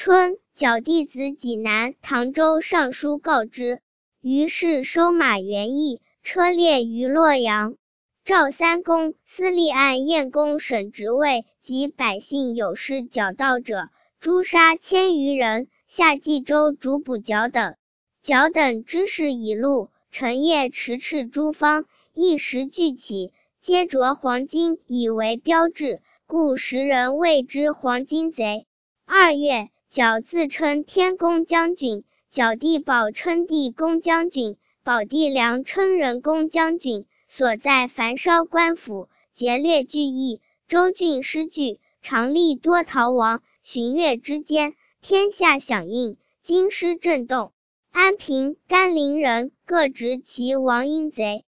春，角弟子济南唐州上书告之，于是收马元义，车列于洛阳。赵三公司立按燕公审职位及百姓有失矫盗者，诛杀1000余人，下冀州主捕剿等。剿等之事已露，陈夜持赤诸方，一时聚起，皆着黄金以为标志，故时人谓之黄金贼。2月，矫自称天公将军，矫弟宝称地公将军，保弟良称人公将军，所在凡烧官府，劫掠巨邑，州郡失据，常吏多逃亡。旬月之间，天下响应，京师震动。安平、甘陵人各执其亡阴贼。